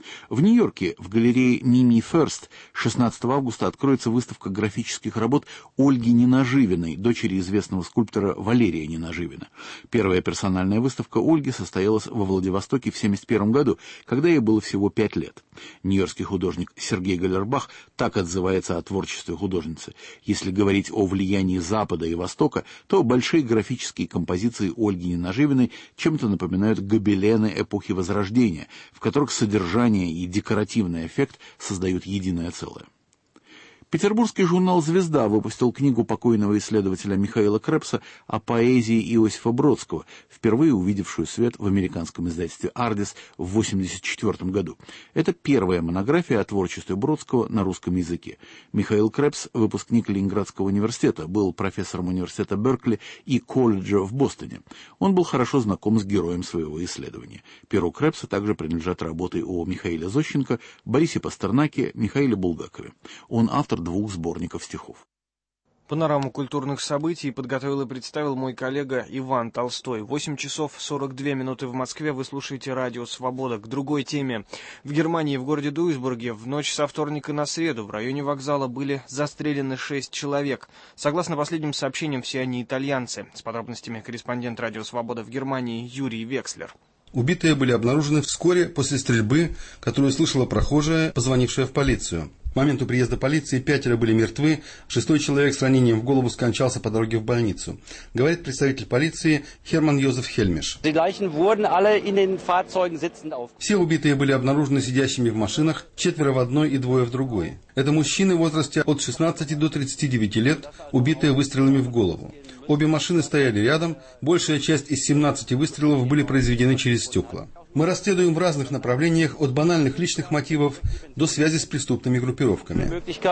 Speaker 23: В Нью-Йорке в галерее Mimi First 16 августа откроется выставка графических работ Ольги Ненаживиной, дочери известного скульптора Валерия Ненаживина. Первая персональная выставка Ольги состоялась во Владивостоке в 1971 году, когда ей было всего 5 лет. Нью-Йоркский художник Сергей Галлербах так отзывается о творчестве художницы. Если говорить о влиянии Запада и Востока, то большие графические композиции Ольги Ненаживиной чем-то напоминают гобелены эпохи Возрождения, в которых содержание и декоративный эффект создают единое целое. Петербургский журнал «Звезда» выпустил книгу покойного исследователя Михаила Крепса о поэзии Иосифа Бродского, впервые увидевшую свет в американском издательстве «Ардис» в 1984 году. Это первая монография о творчестве Бродского на русском языке. Михаил Крепс, выпускник Ленинградского университета, был профессором университета Беркли и колледжа в Бостоне. Он был хорошо знаком с героем своего исследования. Перу Крепса также принадлежат работы о Михаиле Зощенко, Борисе Пастернаке, Михаиле Булгакове. Он автор 2 сборников стихов.
Speaker 1: Панораму культурных событий подготовил и представил мой коллега Иван Толстой. 8 часов 42 минуты в Москве. Вы слушаете радио «Свобода». К другой теме. В Германии, в городе Дуйсбурге, в ночь со вторника на среду в районе вокзала были застрелены 6 человек. Согласно последним сообщениям, все они итальянцы. С подробностями корреспондент радио «Свобода» в Германии Юрий Векслер.
Speaker 4: Убитые были обнаружены вскоре после стрельбы, которую слышала прохожая, позвонившая в полицию. К моменту приезда полиции 5 были мертвы, 6-й человек с ранением в голову скончался по дороге в больницу. Говорит представитель полиции Херман Йозеф Хельмиш. Все убитые были обнаружены сидящими в машинах, 4 в одной и 2 в другой. Это мужчины в возрасте от 16 до 39 лет, убитые выстрелами в голову. Обе машины стояли рядом, большая часть из 17 выстрелов были произведены через стекла. Мы расследуем в разных направлениях, от банальных личных мотивов до связи с преступными группировками.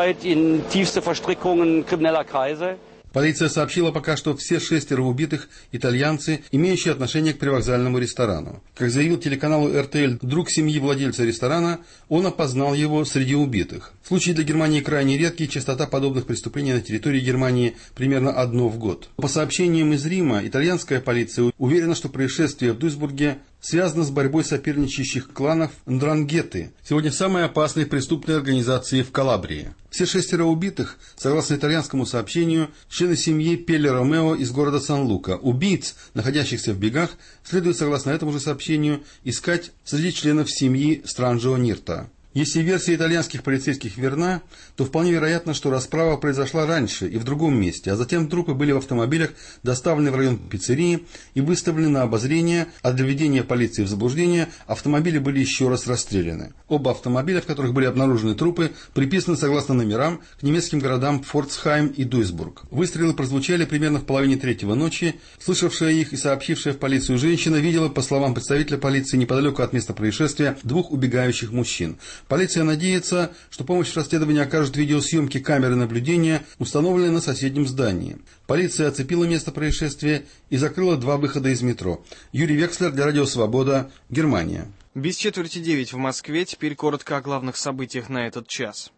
Speaker 4: Полиция сообщила пока, что все 6 убитых – итальянцы, имеющие отношение к привокзальному ресторану. Как заявил телеканалу РТЛ друг семьи владельца ресторана, он опознал его среди убитых. Случаи для Германии крайне редкие, частота подобных преступлений на территории Германии примерно 1 в год. По сообщениям из Рима, итальянская полиция уверена, что происшествие в Дуйсбурге связано с борьбой соперничающих кланов Ндрангеты, сегодня самой опасной преступной организации в Калабрии. Все 6 убитых, согласно итальянскому сообщению, члены семьи Пелле Ромео из города Сан-Лука. Убийц, находящихся в бегах, следует, согласно этому же сообщению, искать среди членов семьи Странджио Нирта. Если версия итальянских полицейских верна, то вполне вероятно, что расправа произошла раньше и в другом месте, а затем трупы были в автомобилях доставлены в район пиццерии и выставлены на обозрение, а для введения полиции в заблуждение автомобили были еще раз расстреляны. Оба автомобиля, в которых были обнаружены трупы, приписаны согласно номерам к немецким городам Пфорцхайм и Дуйсбург. Выстрелы прозвучали примерно в половине 3 ночи. Слышавшая их и сообщившая в полицию женщина видела, по словам представителя полиции, неподалеку от места происшествия 2 убегающих мужчин. Полиция надеется, что помощь в расследовании окажет видеосъемки камеры наблюдения, установленные на соседнем здании. Полиция оцепила место происшествия и закрыла 2 выхода из метро. Юрий Векслер для Радио Свобода, Германия.
Speaker 1: Без 8:45 в Москве. Теперь коротко о главных событиях на этот час.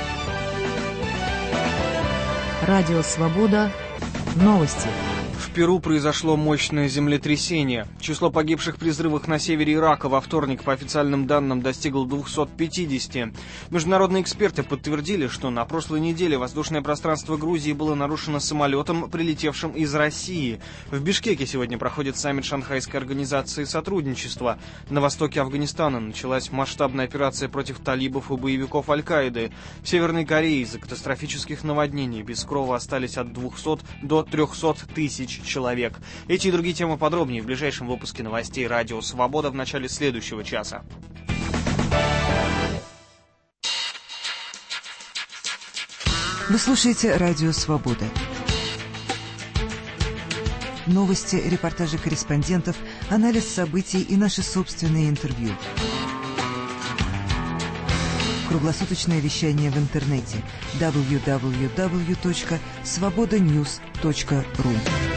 Speaker 14: Радио Свобода. Новости.
Speaker 1: В Перу произошло мощное землетрясение. Число погибших при взрывах на севере Ирака во вторник, по официальным данным, достигло 250. Международные эксперты подтвердили, что на прошлой неделе воздушное пространство Грузии было нарушено самолетом, прилетевшим из России. В Бишкеке сегодня проходит саммит Шанхайской организации сотрудничества. На востоке Афганистана началась масштабная операция против талибов и боевиков Аль-Каиды. В Северной Корее из-за катастрофических наводнений без крова остались от 200 до 300 тысяч человек. Эти и другие темы подробнее в ближайшем выпуске новостей «Радио Свобода» в начале следующего часа.
Speaker 14: Вы слушаете «Радио Свобода». Новости, репортажи корреспондентов, анализ событий и наши собственные интервью. Круглосуточное вещание в интернете www.svobodanews.ru.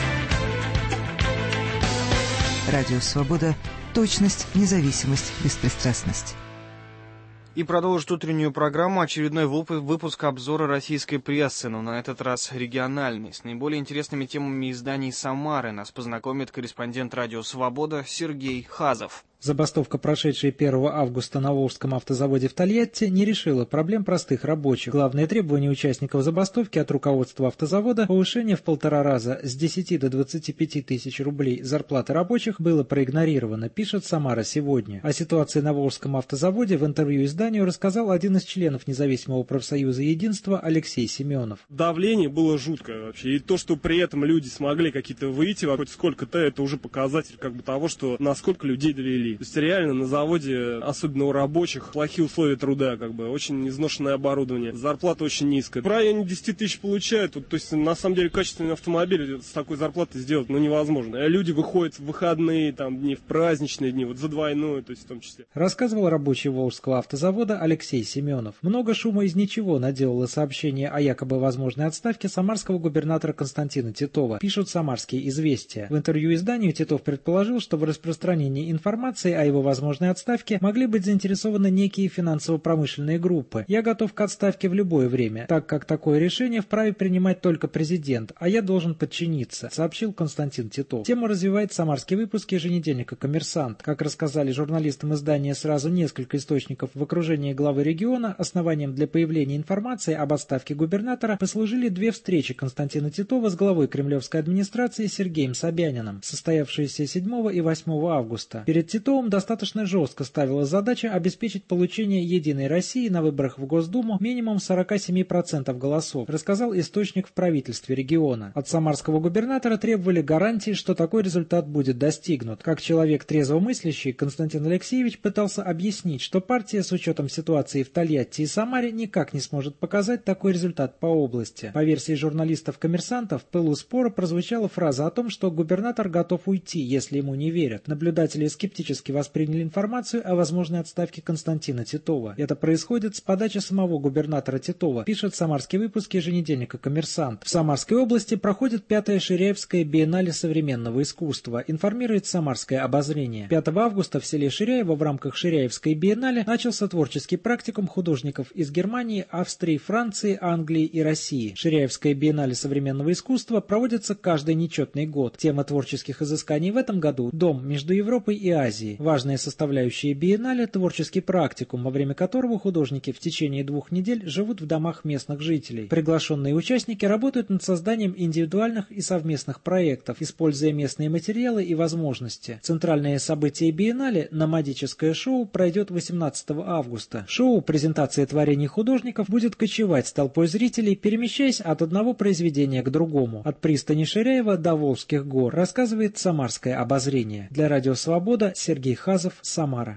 Speaker 14: Радио Свобода. Точность, независимость, беспристрастность.
Speaker 1: И продолжит утреннюю программу очередной выпуск обзора российской прессы, но на этот раз региональный. С наиболее интересными темами изданий Самары нас познакомит корреспондент «Радио Свобода» Сергей Хазов.
Speaker 5: Забастовка, прошедшая 1 августа на Волжском автозаводе в Тольятти, не решила проблем простых рабочих. Главное требование участников забастовки от руководства автозавода — повышение в 1,5 раза с 10 до 25 тысяч рублей зарплаты рабочих — было проигнорировано, пишет «Самара сегодня». О ситуации на Волжском автозаводе в интервью изданию рассказал один из членов независимого профсоюза «Единство» Алексей Семенов.
Speaker 6: Давление было жуткое вообще. И то, что при этом люди смогли какие-то выйти, хоть сколько-то, это уже показатель того, что насколько людей довели. То есть реально на заводе, особенно у рабочих, плохие условия труда, очень изношенное оборудование. Зарплата очень низкая. В районе 10 тысяч получают. То есть на самом деле качественный автомобиль с такой зарплатой сделать невозможно. А люди выходят в выходные дни, в праздничные дни, за двойную, то есть в том числе.
Speaker 5: Рассказывал рабочий Волжского автозавода Алексей Семенов. Много шума из ничего наделало сообщение о якобы возможной отставке самарского губернатора Константина Титова, пишут «Самарские известия». В интервью изданию Титов предположил, что в распространении информации о его возможной отставке могли быть заинтересованы некие финансово-промышленные группы. «Я готов к отставке в любое время, так как такое решение вправе принимать только президент, а я должен подчиниться», сообщил Константин Титов. Тему развивает самарский выпуск еженедельника «Коммерсант». Как рассказали журналистам издания сразу несколько источников в окружении главы региона, основанием для появления информации об отставке губернатора послужили 2 встречи Константина Титова с главой кремлевской администрации Сергеем Собяниным, состоявшиеся 7 и 8 августа. Перед Титовым достаточно жестко ставилась задача обеспечить получение «Единой России» на выборах в Госдуму минимум 47% голосов, рассказал источник в правительстве региона. От самарского губернатора требовали гарантии, что такой результат будет достигнут. Как человек трезвомыслящий, Константин Алексеевич пытался объяснить, что партия с учетом ситуации в Тольятти и Самаре никак не сможет показать такой результат по области. По версии журналистов-коммерсантов, в пылу спора прозвучала фраза о том, что губернатор готов уйти, если ему не верят. Наблюдатели скептически восприняли информацию о возможной отставке Константина Титова. Это происходит с подачи самого губернатора Титова, пишет самарский выпуск еженедельника «Коммерсант». В Самарской области проходит 5-я Ширяевская биеннале современного искусства, информирует «Самарское обозрение». 5 августа в селе Ширяево в рамках Ширяевской биеннале начался творческий практикум художников из Германии, Австрии, Франции, Англии и России. Ширяевская биеннале современного искусства проводится каждый нечетный год. Тема творческих изысканий в этом году – «Дом между Европой и Азией». Важная составляющая биеннале – творческий практикум, во время которого художники в течение 2 недель живут в домах местных жителей. Приглашенные участники работают над созданием индивидуальных и совместных проектов, используя местные материалы и возможности. Центральное событие биеннале – номадическое шоу пройдет 18 августа. Шоу «Презентация творений художников» будет кочевать с толпой зрителей, перемещаясь от одного произведения к другому, от пристани Ширяева до Волжских гор, рассказывает «Самарское обозрение». Для Радио Свобода Сергей Хазов, Самара.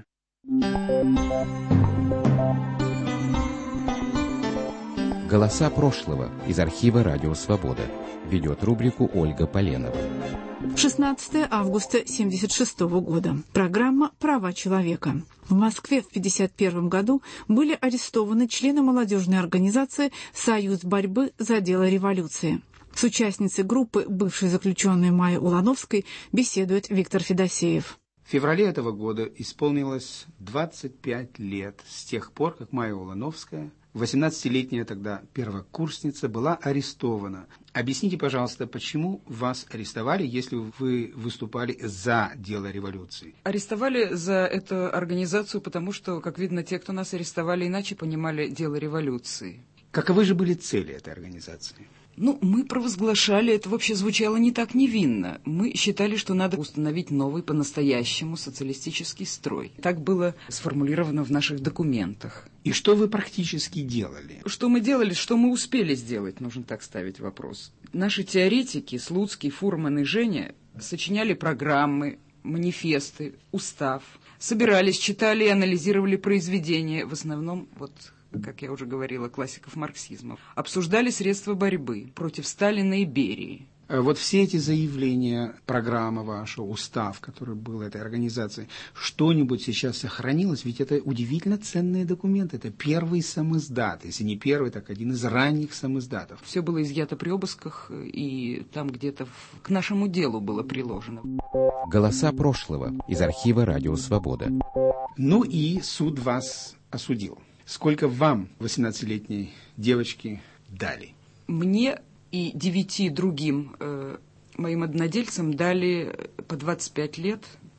Speaker 7: Голоса прошлого из архива «Радио Свобода». Ведет рубрику Ольга Поленова.
Speaker 24: 16 августа 1976 года. Программа «Права человека». В Москве в 1951 году были арестованы члены молодежной организации «Союз борьбы за дело революции». С участницей группы, бывшей заключенной Майей Улановской, беседует Виктор Федосеев.
Speaker 25: В феврале этого года исполнилось 25 лет с тех пор, как Майя Улановская, 18-летняя тогда первокурсница, была арестована. Объясните, пожалуйста, почему вас арестовали, если вы выступали за дело революции?
Speaker 26: Арестовали за эту организацию, потому что, как видно, те, кто нас арестовали, иначе понимали дело революции.
Speaker 25: Каковы же были цели этой организации?
Speaker 26: Мы провозглашали, это вообще звучало не так невинно. Мы считали, что надо установить новый по-настоящему социалистический строй. Так было сформулировано в наших документах.
Speaker 25: И что вы практически делали?
Speaker 26: Что мы делали, что мы успели сделать, нужно так ставить вопрос. Наши теоретики, Слуцкий, Фурман и Женя, сочиняли программы, манифесты, устав. Собирались, читали и анализировали произведения, в основном как я уже говорила, классиков марксизма. Обсуждали средства борьбы против Сталина и Берии.
Speaker 25: Вот все эти заявления, программа ваша, устав, который был этой организации, что-нибудь сейчас сохранилось? Ведь это удивительно ценные документы. Это первый самиздат. Если не первый, так один из ранних самиздатов.
Speaker 26: Все было изъято при обысках, и там где-то к нашему делу было приложено.
Speaker 7: Голоса прошлого из архива «Радио Свобода».
Speaker 25: И суд вас осудил. Сколько вам, 18-летней девочке, дали?
Speaker 26: Мне и 9 другим моим однодельцам дали по 25 лет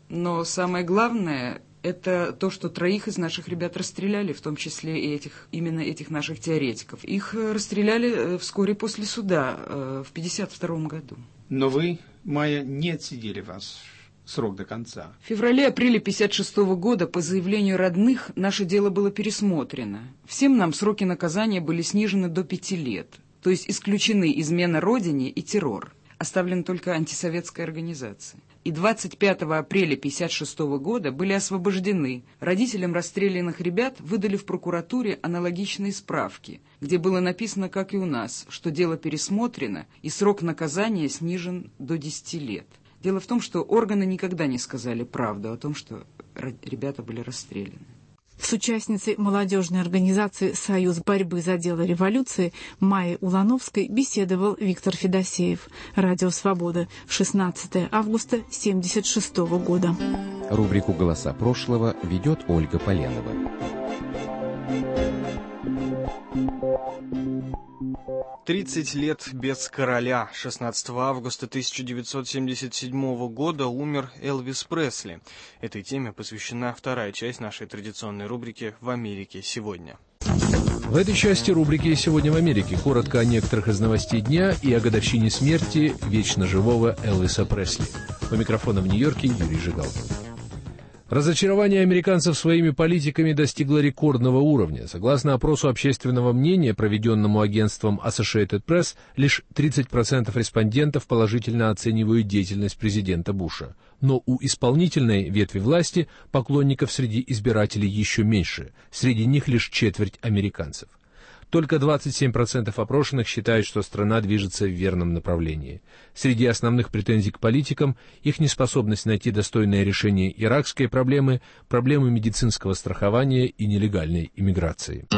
Speaker 26: Но самое главное – это то, что 3 из наших ребят расстреляли, в том числе и именно этих наших теоретиков. Их расстреляли вскоре после суда, в 1952 году.
Speaker 25: Но вы, Майя, не отсидели вас срок до конца.
Speaker 26: В феврале-апреле 1956 года по заявлению родных наше дело было пересмотрено. Всем нам сроки наказания были снижены до 5 лет. То есть исключены измена Родине и террор. Оставлена только антисоветская организация. И 25 апреля 1956 года были освобождены. Родителям расстрелянных ребят выдали в прокуратуре аналогичные справки, где было написано, как и у нас, что дело пересмотрено и срок наказания снижен до 10 лет. Дело в том, что органы никогда не сказали правду о том, что ребята были расстреляны.
Speaker 24: С участницей молодежной организации «Союз борьбы за дело революции» Майей Улановской беседовал Виктор Федосеев. Радио «Свобода», 16 августа 1976 года.
Speaker 7: Рубрику «Голоса прошлого» ведет Ольга Поленова.
Speaker 1: «30 лет без короля». 16 августа 1977 года умер Элвис Пресли. Этой теме посвящена вторая часть нашей традиционной рубрики «В Америке сегодня».
Speaker 8: В этой части рубрики «Сегодня в Америке» коротко о некоторых из новостей дня и о годовщине смерти вечно живого Элвиса Пресли. У микрофона в Нью-Йорке Юрий Жигал. Разочарование американцев своими политиками достигло рекордного уровня. Согласно опросу общественного мнения, проведенному агентством Associated Press, лишь 30% респондентов положительно оценивают деятельность президента Буша. Но у исполнительной ветви власти поклонников среди избирателей еще меньше. Среди них лишь четверть американцев. Только 27% опрошенных считают, что страна движется в верном направлении. Среди основных претензий к политикам – их неспособность найти достойное решение иракской проблемы, проблемы медицинского страхования и нелегальной иммиграции.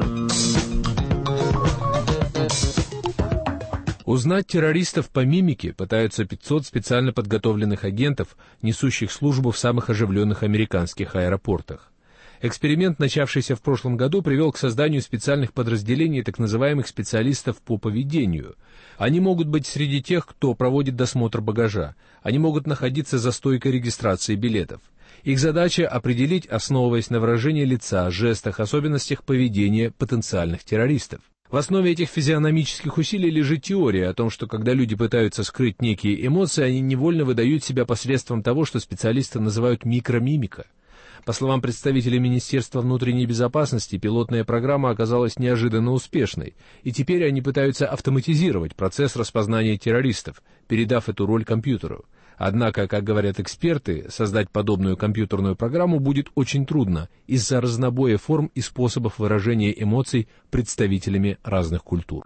Speaker 8: Узнать террористов по мимике пытаются 500 специально подготовленных агентов, несущих службу в самых оживленных американских аэропортах. Эксперимент, начавшийся в прошлом году, привел к созданию специальных подразделений так называемых специалистов по поведению. Они могут быть среди тех, кто проводит досмотр багажа. Они могут находиться за стойкой регистрации билетов. Их задача — определить, основываясь на выражении лица, жестах, особенностях поведения потенциальных террористов. В основе этих физиономических усилий лежит теория о том, что когда люди пытаются скрыть некие эмоции, они невольно выдают себя посредством того, что специалисты называют микромимика. По словам представителей Министерства внутренней безопасности, пилотная программа оказалась неожиданно успешной, и теперь они пытаются автоматизировать процесс распознания террористов, передав эту роль компьютеру. Однако, как говорят эксперты, создать подобную компьютерную программу будет очень трудно из-за разнобоя форм и способов выражения эмоций представителями разных культур.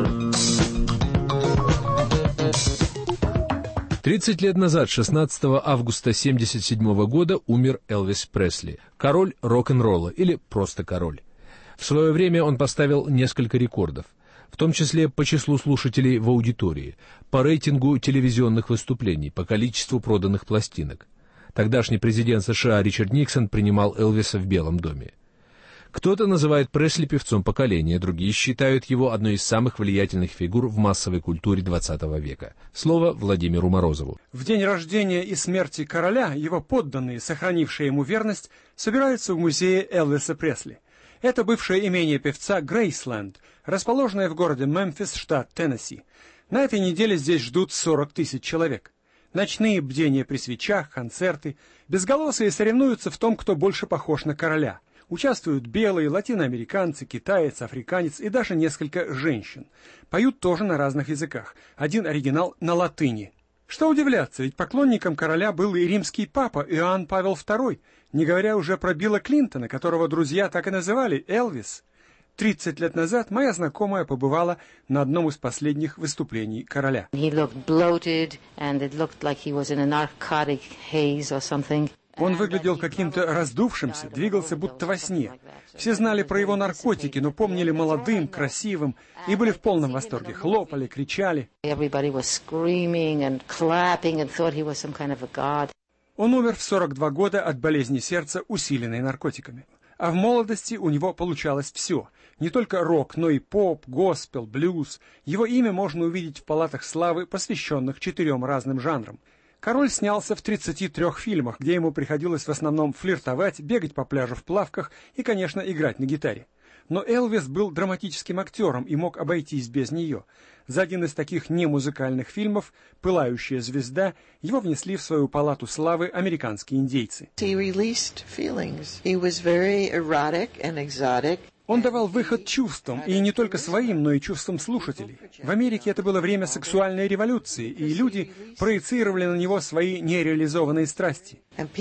Speaker 8: 30 лет назад, 16 августа 1977 года, умер Элвис Пресли, король рок-н-ролла или просто король. В свое время он поставил несколько рекордов, в том числе по числу слушателей в аудитории, по рейтингу телевизионных выступлений, по количеству проданных пластинок. Тогдашний президент США Ричард Никсон принимал Элвиса в Белом доме. Кто-то называет Пресли певцом поколения, другие считают его одной из самых влиятельных фигур в массовой культуре XX века. Слово Владимиру Морозову.
Speaker 9: В день рождения и смерти короля его подданные, сохранившие ему верность, собираются в музее Элвиса Пресли. Это бывшее имение певца Грейсленд, расположенное в городе Мемфис, штат Теннесси. На этой неделе здесь ждут 40 тысяч человек. Ночные бдения при свечах, концерты. Безголосые соревнуются в том, кто больше похож на короля. Участвуют белые, латиноамериканцы, китаец, африканец и даже несколько женщин. Поют тоже на разных языках. Один оригинал на латыни. Что удивляться, ведь поклонником короля был и римский папа Иоанн Павел II, не говоря уже про Билла Клинтона, которого друзья так и называли Элвис. 30 лет назад моя знакомая побывала на одном из последних выступлений короля. Он выглядел каким-то раздувшимся, двигался будто во сне. Все знали про его наркотики, но помнили молодым, красивым и были в полном восторге. Хлопали, кричали. Он умер в 42 года от болезни сердца, усиленной наркотиками. А в молодости у него получалось все. Не только рок, но и поп, госпел, блюз. Его имя можно увидеть в палатах славы, посвященных 4 разным жанрам. Король снялся в 33 фильмах, где ему приходилось в основном флиртовать, бегать по пляжу в плавках и, конечно, играть на гитаре. Но Элвис был драматическим актером и мог обойтись без нее. За один из таких немузыкальных фильмов «Пылающая звезда» его внесли в свою палату славы американские индейцы. Он давал выход чувствам, и не только своим, но и чувствам слушателей. В Америке это было время сексуальной революции, и люди проецировали на него свои нереализованные страсти.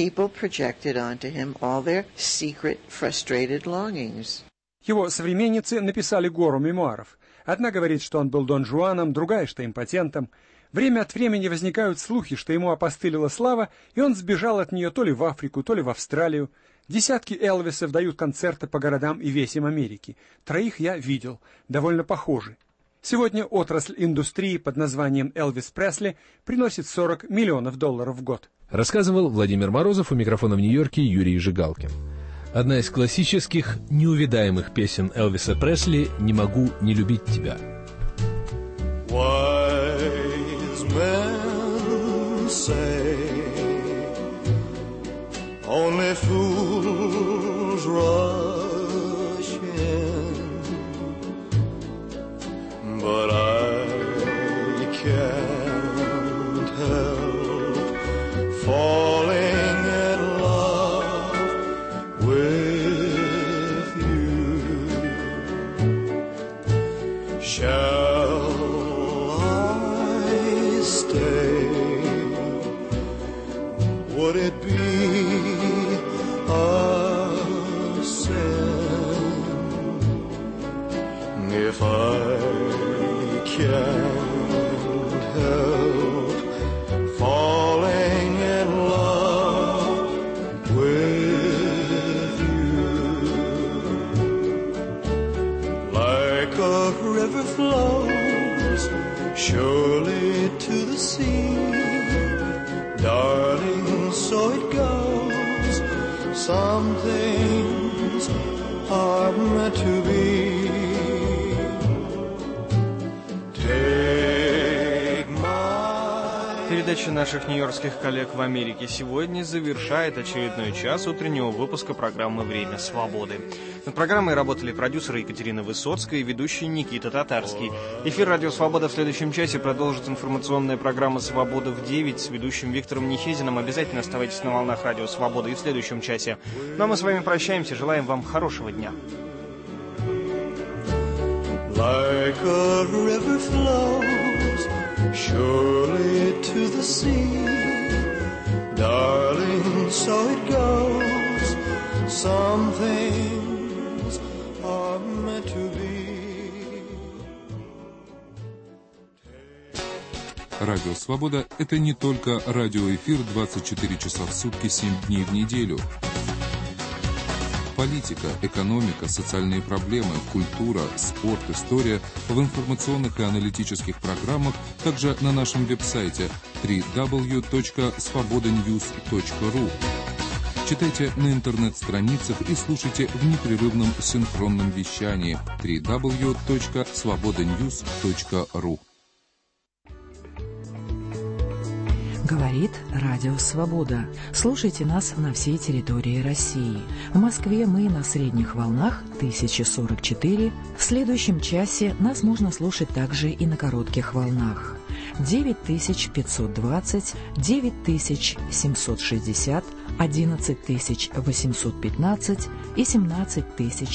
Speaker 9: Его современницы написали гору мемуаров. Одна говорит, что он был Дон Жуаном, другая, что импотентом. Время от времени возникают слухи, что ему опостылила слава, и он сбежал от нее то ли в Африку, то ли в Австралию. Десятки Элвисов дают концерты по городам и весям Америки. 3 я видел, довольно похожи. Сегодня отрасль индустрии под названием Элвис Пресли приносит $40 миллионов в год.
Speaker 8: Рассказывал Владимир Морозов, у микрофона в Нью-Йорке Юрий Жигалкин. Одна из классических, неувидаемых песен Элвиса Пресли «Не могу не любить тебя».
Speaker 10: Wise men say only fools rush in, but I can't help falling in love with you. Shall I stay? Would it be a sin if I can't help falling in love with you? Like a river flows surely to the sea, darling, so it goes. Some things are meant to be.
Speaker 1: Передача наших нью-йоркских коллег в Америке сегодня завершает очередной час утреннего выпуска программы «Время свободы». Над программой работали продюсеры Екатерина Высоцкая и ведущий Никита Татарский. Эфир «Радио Свобода» в следующем часе продолжит информационная программа «Свобода в 9» с ведущим Виктором Нехезиным. Обязательно оставайтесь на волнах «Радио Свобода» и в следующем часе. Ну а мы с вами прощаемся. Желаем вам хорошего дня.
Speaker 10: Like a river flows surely to the sea, darling, so it goes. Some things are meant to be.
Speaker 11: Радио «Свобода» — это не только радиоэфир 24 часа в сутки, 7 дней в неделю. Политика, экономика, социальные проблемы, культура, спорт, история в информационных и аналитических программах, также на нашем веб-сайте www.svobodanews.ru. Читайте на интернет-страницах и слушайте в непрерывном синхронном вещании www.svobodanews.ru.
Speaker 12: Говорит Радио Свобода. Слушайте нас на всей территории России. В Москве мы на средних волнах 1044. В следующем часе нас можно слушать также и на коротких волнах. 9520, 9760, 11815 и 17000.